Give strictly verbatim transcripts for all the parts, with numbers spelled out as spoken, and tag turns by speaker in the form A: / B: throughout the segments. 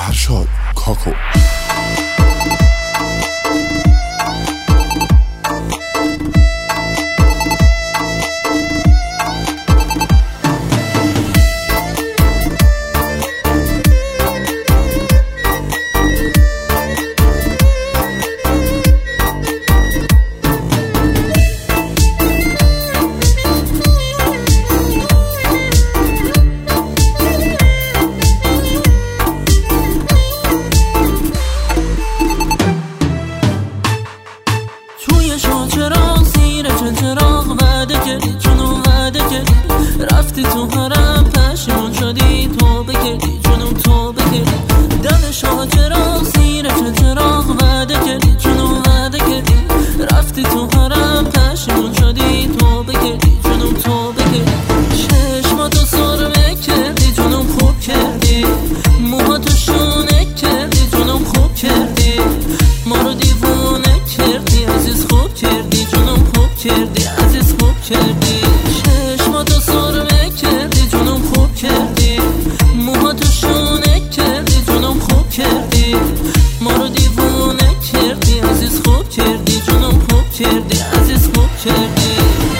A: فرشاد کاکو.
B: چراغ وعده کردی جنوم وعده کردی رفتی تو حرم پشیمون شدی توبه کردی جنوم توبه کردی دم شاه چراغ زیر چراغ وعده کردی جنوم وعده کردی رفتی تو حرم پشیمون شدی توبه کردی جنوم توبه کردی چشماتو سرمه کردی جنوم خوب کردی موهاتو شونه کردی جنوم خوب کردی ما رو دیوونه کردی عزیز خوب کردی جنوم خوب کردی عزیز خوب کردی چشماتو سرمه کردی جنوم خوب کردی موهاتو شونه کردی جنوم خوب کردی ما رو دیوونه کردی عزیز خوب کردی جنوم خوب کردی عزیز خوب کردی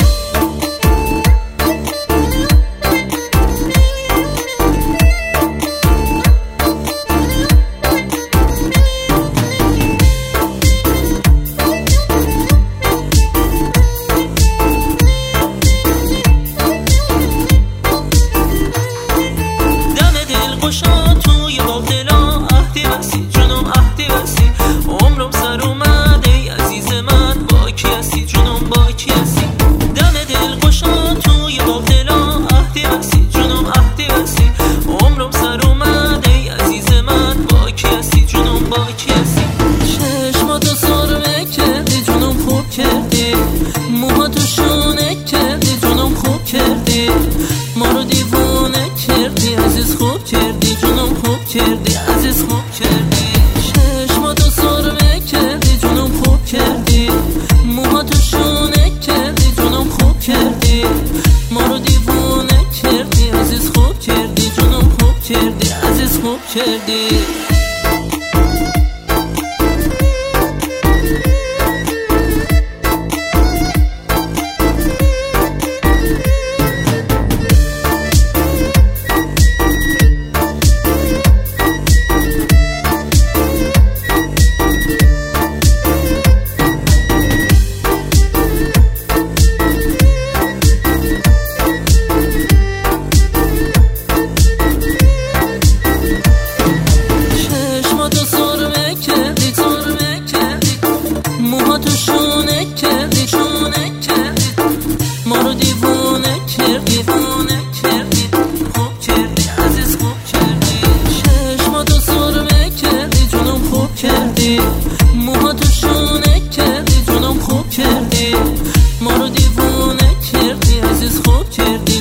B: توی باغ دلا عهدی بسی جنوم عهدی بسی عمرم سر اومد ای عزیز من با کی هستی جنوم با کی هستی دم دل خوشا توی باغ دلا عهدی بسی جنوم عهدی بسی عمرم سر اومد ای عزیز من با کی هستی جنوم با کی هستی چشماتو سرمه کردی جنوم خوب کردی موهاتو شونه کردی جنوم خوب کردی ما رو دیوونه کردی عزیز خوب کردی جنوم خوب کردی عزیز خوب کردی چشماتو سرمه کردی جنوم خوب کردی موهاتو شونه کردی جنوم خوب کردی ما رو دیوونه کردی عزیز خوب کردی جنوم خوب کردی عزیز خوب کردی موهاتو شونه کردی شونه کردی ما رو دیوونه کردی دیوونه کردی خوب کردی عزیز خوب کردی چشماتو سرمه کردی جنوم خوب کردی موهاتو شونه کردی جنوم خوب کردی ما رو دیوونه کردی عزیز خوب کردی